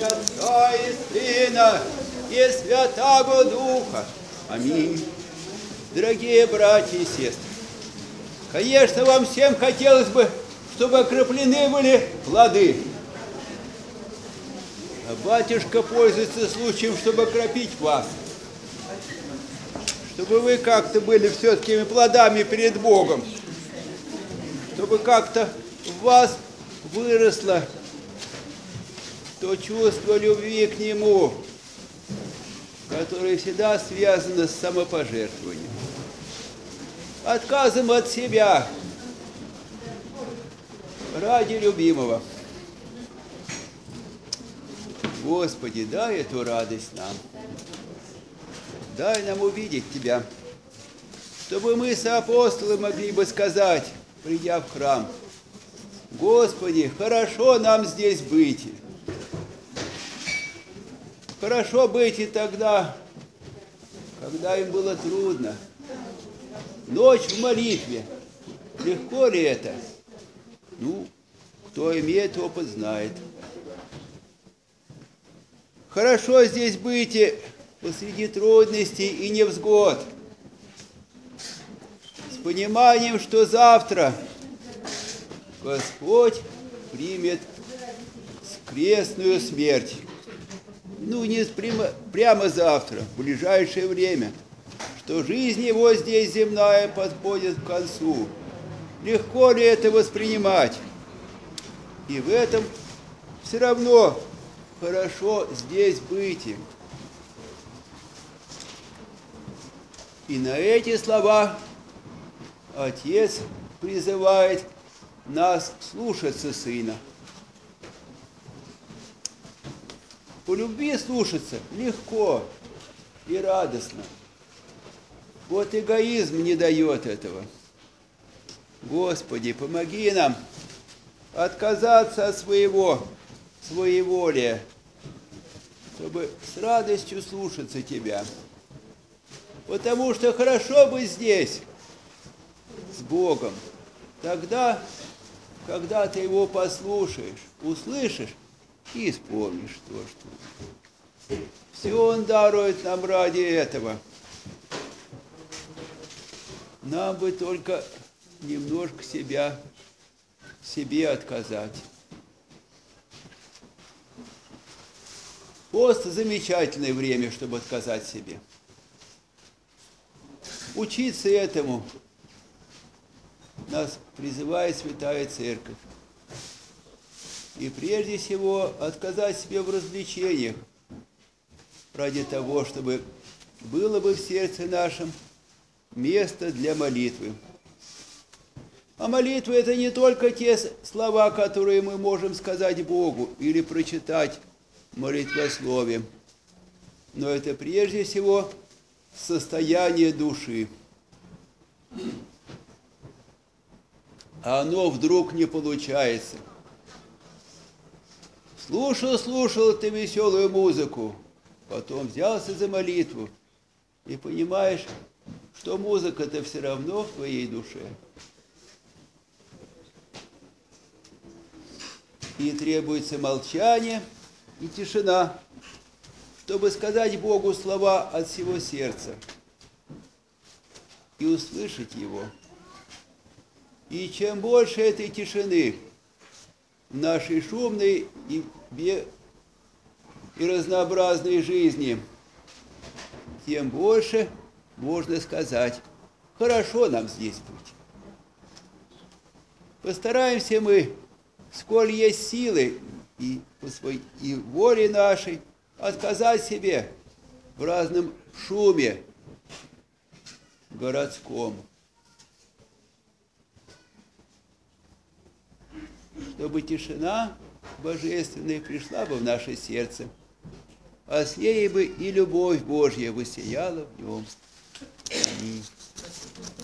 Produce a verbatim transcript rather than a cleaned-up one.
Отца и Сына и Святаго Духа. Аминь. Дорогие братья и сестры, конечно, вам всем хотелось бы, чтобы окроплены были плоды. А батюшка пользуется случаем, чтобы окропить вас. Чтобы вы как-то были все-таки плодами перед Богом. Чтобы как-то в вас выросло то чувство любви к Нему, которое всегда связано с самопожертвованием. Отказом от себя ради любимого. Господи, дай эту радость нам. Дай нам увидеть Тебя, чтобы мы с апостолами могли бы сказать, придя в храм: Господи, хорошо нам здесь быть. Хорошо быть и тогда, когда им было трудно. Ночь в молитве. Легко ли это? Ну, кто имеет опыт, знает. Хорошо здесь быть и посреди трудностей и невзгод. С пониманием, что завтра Господь примет крестную смерть. Ну, не прямо, прямо завтра, в ближайшее время, что жизнь его здесь земная подходит к концу. Легко ли это воспринимать? И в этом все равно хорошо здесь быть им. И на эти слова Отец призывает нас слушаться Сына. По любви слушаться легко и радостно. Вот эгоизм не дает этого. Господи, помоги нам отказаться от своего своеволия, чтобы с радостью слушаться Тебя. Потому что хорошо быть здесь, с Богом, тогда, когда ты Его послушаешь, услышишь и исполнишь то, что... Все Он дарует нам ради этого. Нам бы только немножко себя, себе отказать. Пост – замечательное время, чтобы отказать себе. Учиться этому нас призывает Святая Церковь. И прежде всего отказать себе в развлечениях ради того, чтобы было бы в сердце нашем место для молитвы. А молитва – это не только те слова, которые мы можем сказать Богу или прочитать в молитвослове, но это прежде всего состояние души. А оно вдруг не получается. Слушал, слушал ты веселую музыку, потом взялся за молитву и понимаешь, что музыка-то все равно в твоей душе. И требуется молчание и тишина, чтобы сказать Богу слова от всего сердца и услышать Его. И чем больше этой тишины в нашей шумной и, и разнообразной жизни, тем больше можно сказать: хорошо нам здесь быть. Постараемся мы, сколь есть силы и, по своей, и воле нашей, отказать себе в разном шуме городском, чтобы тишина божественная пришла бы в наше сердце, а с ней бы и любовь Божья воссияла в нем. Аминь.